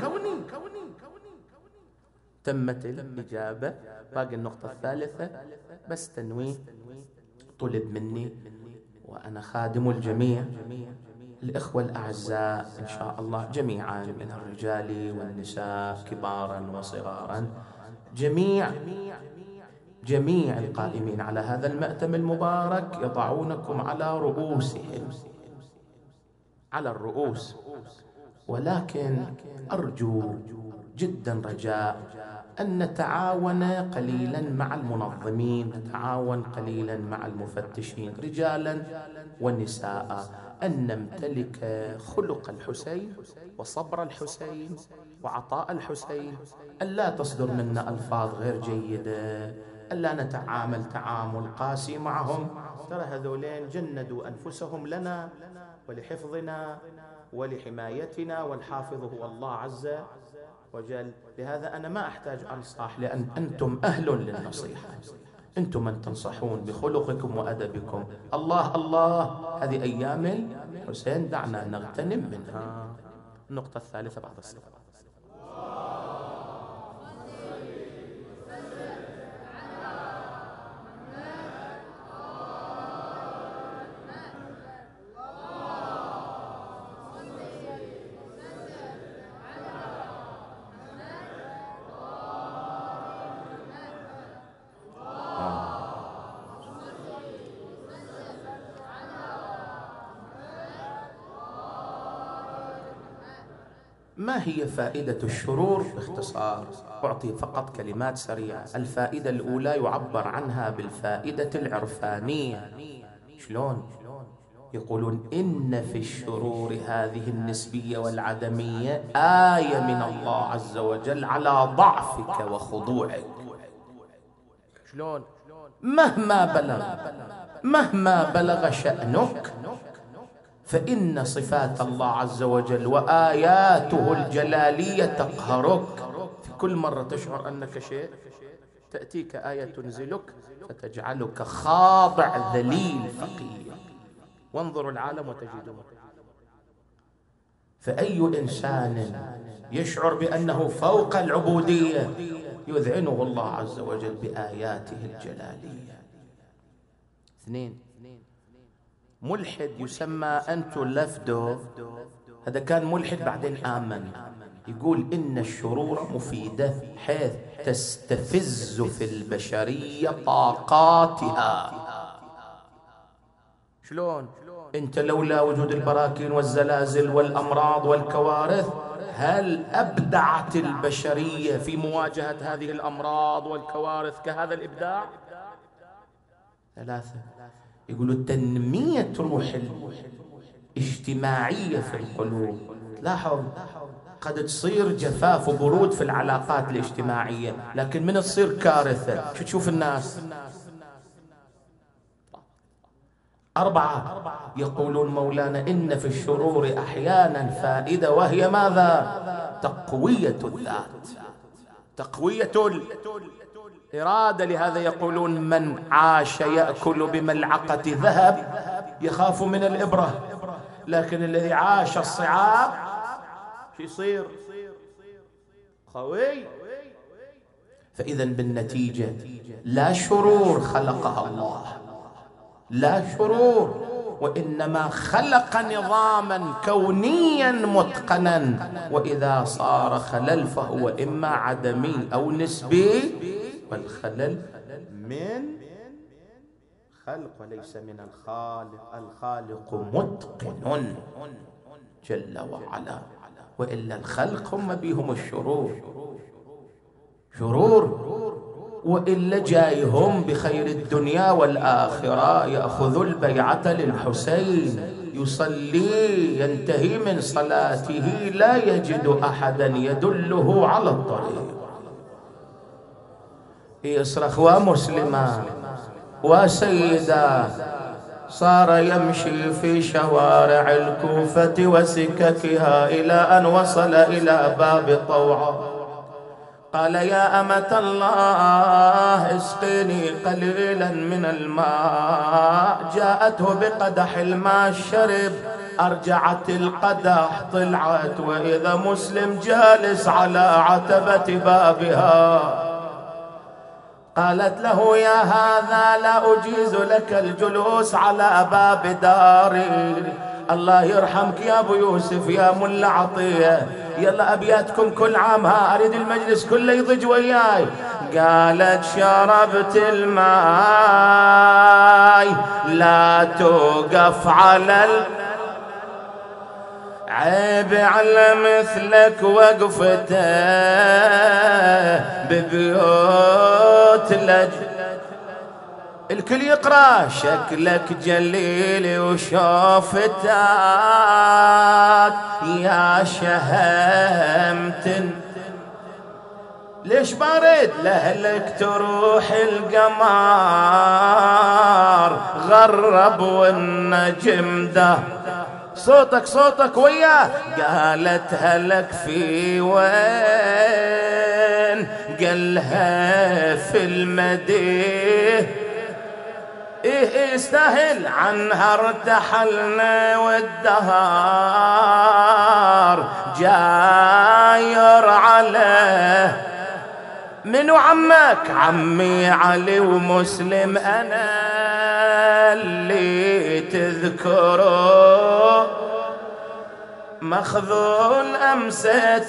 تمت الإجابة. باقي النقطة الثالثة بس تنويه طلب مني وأنا خادم الجميع، الإخوة الأعزاء إن شاء الله جميعا من الرجال والنساء كبارا وصغارا، جميع القائمين على هذا المأتم المبارك يضعونكم على رؤوسهم، على الرؤوس. ولكن أرجو جدا رجاء أن نتعاون قليلا مع المنظمين، نتعاون قليلا مع المفتشين رجالا ونساء، أن نمتلك خلق الحسين وصبر الحسين وعطاء الحسين، ألا تصدر منا ألفاظ غير جيدة، ألا نتعامل تعامل قاسي معهم. ترى هذولين جندوا أنفسهم لنا ولحفظنا ولحمايتنا، والحافظ هو الله عز وجل. لهذا أنا ما أحتاج أنصح، لأن أنتم أهل للنصيحة، أنتم من تنصحون بخلقكم وأدبكم. الله الله، هذه أيام الحسين دعنا نغتنم منها. النقطة الثالثة بعد الصلاة. ما هي فائدة الشرور باختصار؟ أعطي فقط كلمات سريعة. الفائدة الأولى يعبر عنها بالفائدة العرفانية. شلون؟ يقولون إن في الشرور هذه النسبية والعدمية آية من الله عز وجل على ضعفك وخضوعك. شلون؟ مهما بلغ شأنك فإن صفات الله عز وجل وآياته الجلالية تقهرك. في كل مرة تشعر أنك شيء تأتيك آية تنزلك فتجعلك خاضع ذليل فقير. وانظروا العالم وتجدون. فأي إنسان يشعر بأنه فوق العبودية يذعنه الله عز وجل بآياته الجلالية. 2. ملحد يسمى أنتو لفدو، هذا كان ملحد بعدين آمن، يقول إن الشرور مفيدة حيث تستفز في البشرية طاقاتها. شلون؟ أنت لولا وجود البراكين والزلازل والأمراض والكوارث هل أبدعت البشرية في مواجهة هذه الأمراض والكوارث كهذا الإبداع؟ 3. يقولوا تنمية روح الاجتماعية في القلوب. لاحظ قد تصير جفاف وبرود في العلاقات الاجتماعية، لكن من تصير كارثة شو تشوف الناس. 4. يقولون مولانا إن في الشرور أحيانا فائدة، وهي ماذا؟ تقوية الذات، تقوية إرادة. لهذا يقولون من عاش يأكل بملعقة ذهب يخاف من الإبرة، لكن الذي عاش الصعاب شو يصير؟ قوي. فإذا بالنتيجة لا شرور خلقها الله، لا شرور، وإنما خلق نظاما كونيا متقنا، وإذا صار خلل فهو إما عدمي أو نسبي، والخلل من خلق وليس من الخالق. الخالق متقن جل وعلا، وإلا الخلق هم بهم الشرور، وإلا جايهم بخير الدنيا والآخرة. يأخذ البيعة للحسين، يصلي ينتهي من صلاته لا يجد أحدا يدله على الطريق، يصرخ ومسلما وسيدا، صار يمشي في شوارع الكوفة وسككها إلى أن وصل إلى باب طوعة. قال يا أمة الله اسقيني قليلا من الماء. جاءته بقدح الماء شرب، أرجعت القدح طلعت وإذا مسلم جالس على عتبة بابها. قالت له يا هذا لا أجيز لك الجلوس على باب داري. الله يرحمك يا أبو يوسف يا ملا عطية، يلا أبياتكم كل عام، أريد المجلس كله يضج وياي. قالت شربت الماء لا توقف على عيب على مثلك وقفته ببيوت الكل يقرأ شكلك جليل وشوفتك يا شهمتن. ليش بارد لهلك تروح القمر غرب والنجم ده. صوتك وياه. قالت هلك في وين؟ قالها في المديه. ايه يستاهل عنها ارتحلنا والدهار جاير عليه. منو عمك؟ عمي علي ومسلم انا اللي تذكره مخذول أمسيت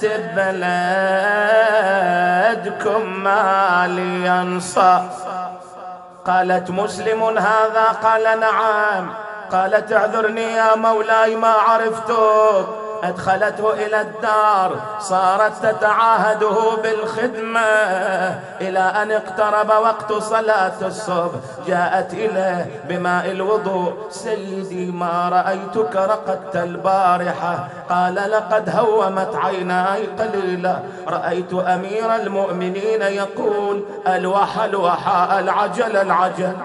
ببلدكم مالي ينصى. قالت مسلم هذا؟ قال نعم. قالت اعذرني يا مولاي ما عرفتك. أدخلته إلى الدار، صارت تتعاهده بالخدمة إلى أن اقترب وقت صلاة الصبح. جاءت إليه بماء الوضوء. سيدي ما رأيتك رقدت البارحة. قال لقد هومت عيناي قليلا، رأيت أمير المؤمنين يقول الوحى الوحى العجل العجل،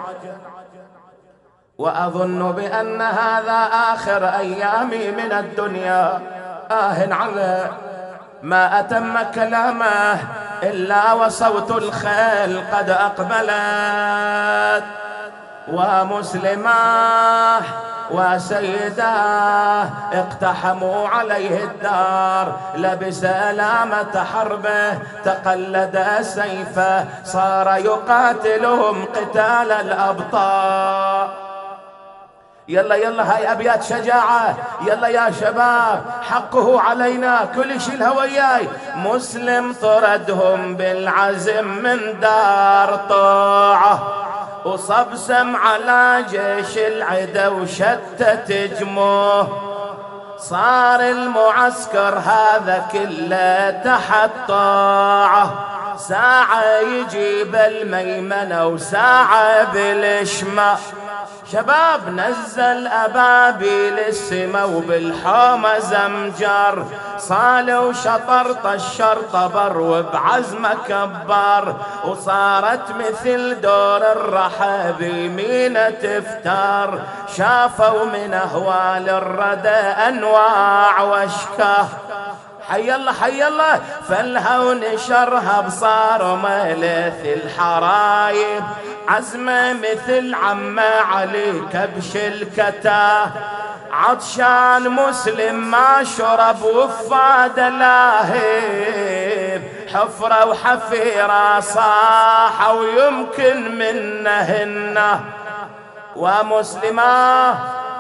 وأظن بأن هذا آخر أيامي من الدنيا. على ما أتم كلامه إلا وصوت الخيل قد أقبلت، ومسلماه وسيداه اقتحموا عليه الدار. لبس ألامة حربه، تقلد سيفه، صار يقاتلهم قتال الأبطال. يلا هاي أبيات شجاعة، يلا يا شباب حقه علينا، كل شي الهوياي. مسلم طردهم بالعزم من دار طاعة، وصبسم على جيش العدا وشتت جموه. صار المعسكر هذا كله تحت طاعة، ساعة يجيب الميمنة وساعة بالشمال. شباب نزل أبابيل السما وبالحومة زمجر، صالوا شطرط الشرطة بر وبعزمه كبر. وصارت مثل دور الرحب يمينه تفتر، شافوا من أهوال الردى أنواع واشكاه. حي الله فالهون شرها بصار ملث الحرايب، عزمه مثل عمه علي كبش الكتاه. عطشان مسلم ما شرب وفاد لاهب، حفرة وحفيرة صاحة ويمكن منهن. ومسلماه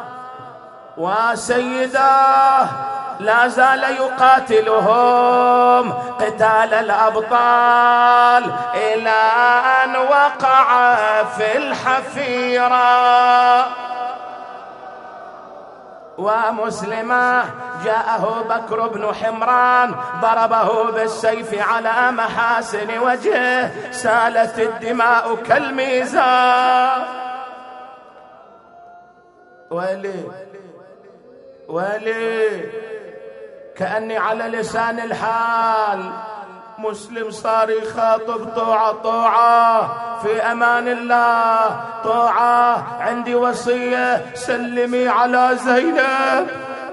وسيداه لا زال يقاتلهم قتال الأبطال إلى أن وقع في الحفيرة. ومسلمة جاءه بكر بن حمران، ضربه بالسيف على محاسن وجهه، سالت الدماء كالميزان. ولي كأني على لسان الحال. مسلم صار يخاطب طوعة في أمان الله، طوعة عندي وصية سلمي على زينب.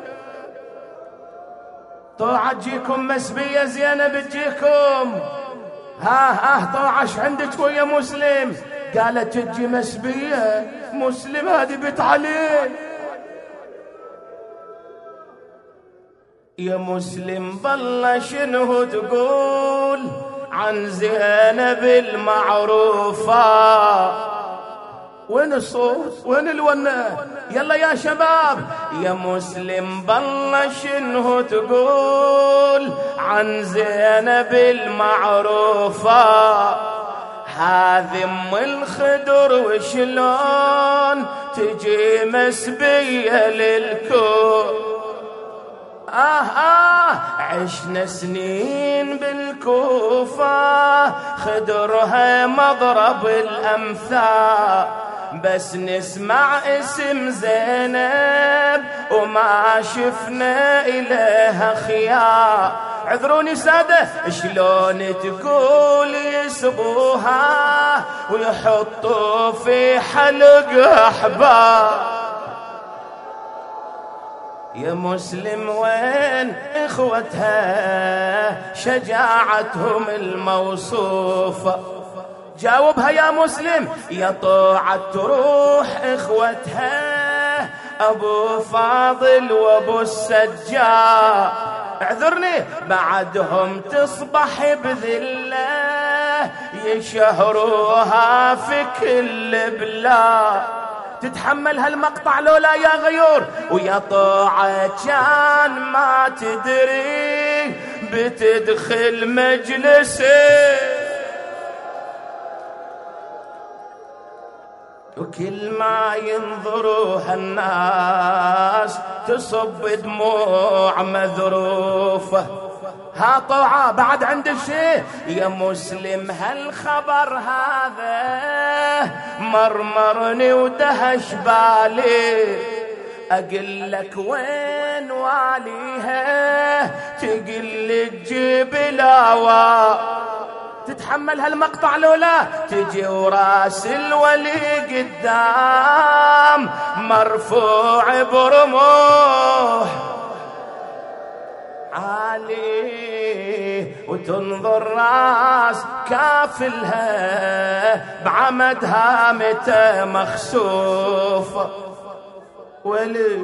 طوعة تجيكم مسبية زينب تجيكم. طوعة ايش عندك ويا مسلم؟ قالت تجي مسبية، مسلم هذه بنت علي. يا مسلم بالله شنو تقول؟ عن زينب المعروفة. وين الصوت؟ وين الونة؟ يلا يا شباب. يا مسلم بالله شنو تقول عن زينب المعروفة؟ هذه ام الخدر وشلون تجي مسبية للكون. عشنا سنين بالكوفة خدرها مضرب الأمثال، بس نسمع اسم زينب وما شفنا إليها خيار. عذروني سادة، شلون تقول يسبوها ويحطوا في حلق أحبار؟ يا مسلم وين إخوتها شجاعتهم الموصوفة؟ جاوبها يا مسلم. يا طوعت تروح إخوتها أبو فاضل وأبو السجاد. اعذرني، بعدهم تصبح بذلة يشهروها في كل بلاد. تتحمل هالمقطع لولا يا غيور؟ ويا طاعة كان ما تدري بتدخل مجلسه، وكل ما ينظروها الناس تصب دموع مذروفة. ها طوعة بعد عند الشيء. يا مسلم هالخبر هذا مرمرني ودهش بالي، أقول لك وين واليها تقل تجيب لاوا. تتحمل هالمقطع لولا؟ تجي وراس الولي قدام مرفوع برموح عالي، وتنظر راس كافلها بعمدها متى مخسوفة. ولي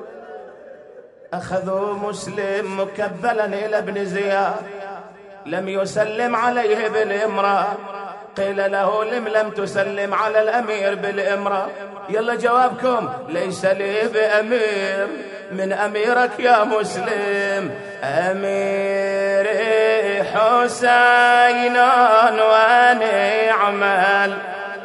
أخذوا مسلم مكبلا إلى ابن زياد، لم يسلم عليه بالإمرة. قيل له لم تسلم على الأمير بالإمرة؟ يلا جوابكم. ليس لي بأمير من أميرك يا مسلم، أميري حسين ونعمل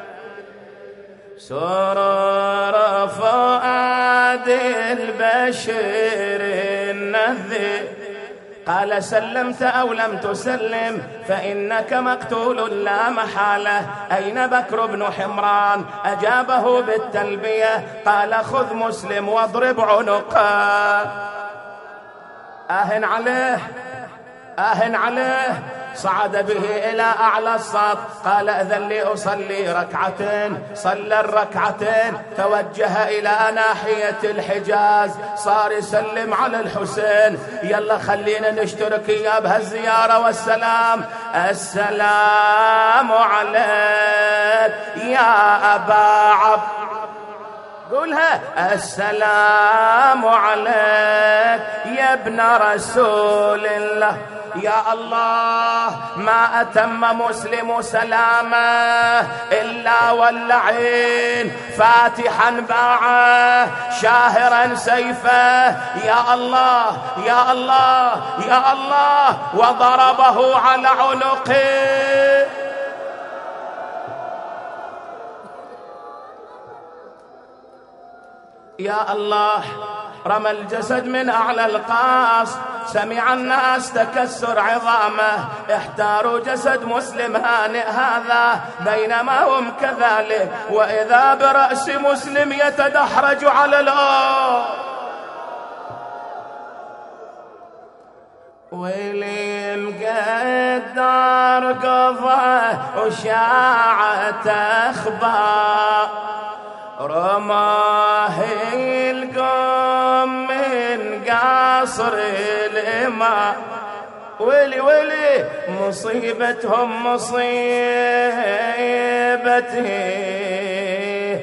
سرور فؤاد البشير النذير. قال سلمت أو لم تسلم فإنك مقتول لا محالة. أين بكر بن حمران؟ أجابه بالتلبية. قال خذ مسلم واضرب عنقه. آهن عليه، آهن عليه. صعد به إلى أعلى السطح، قال أذن لي أصلي ركعتين. صلى الركعتين، توجه إلى ناحية الحجاز، صار يسلم على الحسين. يلا خلينا نشترك يا بهالزيارة والسلام. السلام عليك يا أبا عبد، قولها. السلام عليك يا ابن رسول الله. يا الله، ما أتم مسلم سلامه إلا واللعين فاتحا باعه شاهرا سيفه. يا الله يا الله يا الله، وضربه على عنقه. يا الله، رمى الجسد من أعلى القاص، سمع الناس تكسر عظامه، احتاروا جسد مسلم هانئ هذا، بينما هم كذلك وإذا برأس مسلم يتدحرج على الأرض. ويلي مقدر قضى وشاعت أخبار، رماه القوم من قصر الإمام. ويلي ويلي، مصيبتهم مصيبتي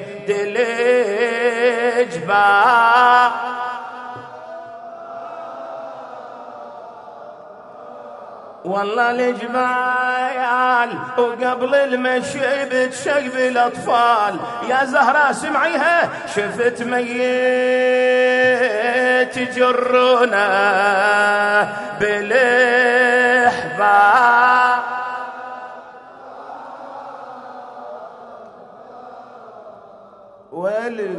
دلجبا. والله الجبال وقبل المشي بتشيب الأطفال. يا زهرة سمعيها شفت ميت جرونا بالإحبال. ويلي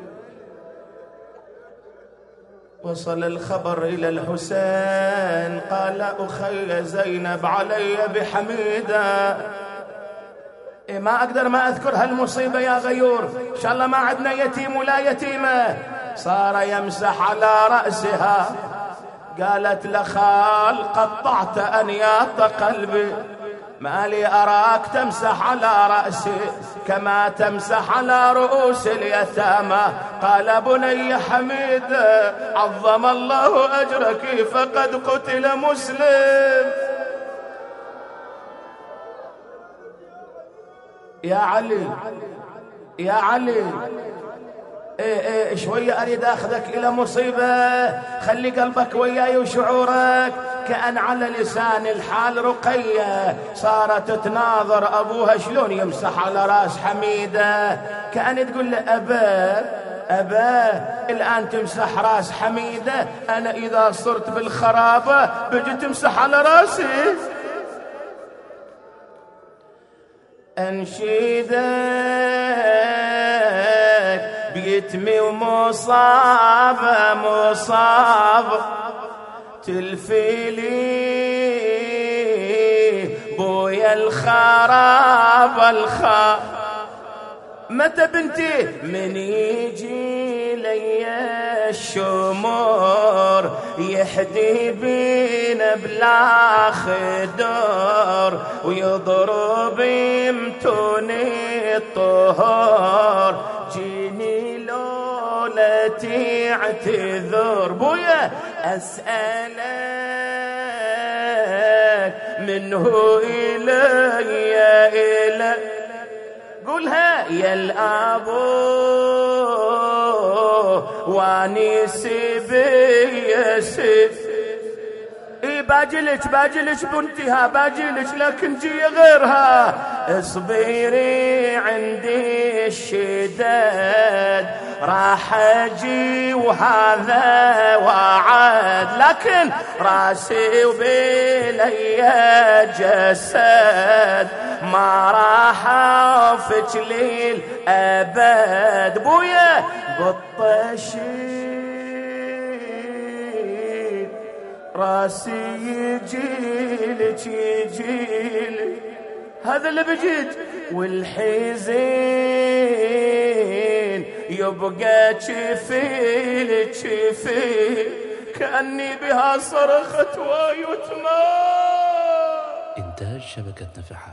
وصل الخبر إلى الحسين قال أخي زينب علي بحميدة. ما أقدر ما أذكر هالمصيبة يا غيور، إن شاء الله ما عندنا يتيم ولا يتيمة. صار يمسح على رأسها، قالت لخال قطعت أنياط قلبي، ما لي أراك تمسح على رأسي كما تمسح على رؤوس اليتامى. قال بني حميدة عظم الله أجرك فقد قتل مسلم. يا علي يا علي شوية أريد أخذك إلى مصيبة، خلي قلبك وياي وشعورك. كأن على لسان الحال رقية صارت تناظر أبوها شلون يمسح على رأس حميدة، كأن تقول له أبا الآن تمسح رأس حميدة، أنا إذا صرت بالخرابة بجي تمسح على رأسي. أنشيدك بيتمي ومصاب تلفيلي بويا الخراب متى بنتي من يجي لي الشمور يحدي بينا بلا خدور ويضرب يمتوني الطهور. جيني لولا تعتذر بويا أسألك منه إلي قولها يا الأبو واني سبيسي. باجلك بنتها باجلك لكن جي غيرها. اصبري عندي الشداد راح اجي وهذا وعد، لكن راسي وبيلي جسد ما راح اوفك للابد. بويا بالطشي راسي يجيلك هذا اللي بجيت، والحزين يبقى شفي كأني بها صرخت ويتمى. إنتاج شبكة نفحات.